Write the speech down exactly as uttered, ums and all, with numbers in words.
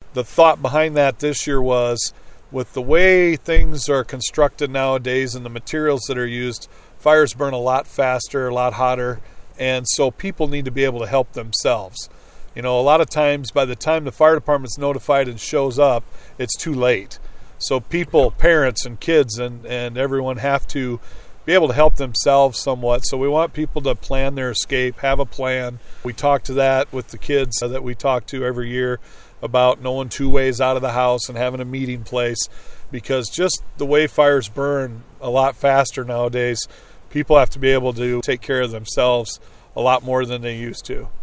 the thought behind that this year was, with the way things are constructed nowadays and the materials that are used, fires burn a lot faster, a lot hotter, and so people need to be able to help themselves. You know, a lot of times by the time the fire department's notified and shows up, it's too late. So people, parents and kids and, and everyone have to be able to help themselves somewhat. So we want people to plan their escape, have a plan. We talk to that with the kids that we talk to every year about knowing two ways out of the house and having a meeting place, because just the way fires burn a lot faster nowadays, people have to be able to take care of themselves a lot more than they used to.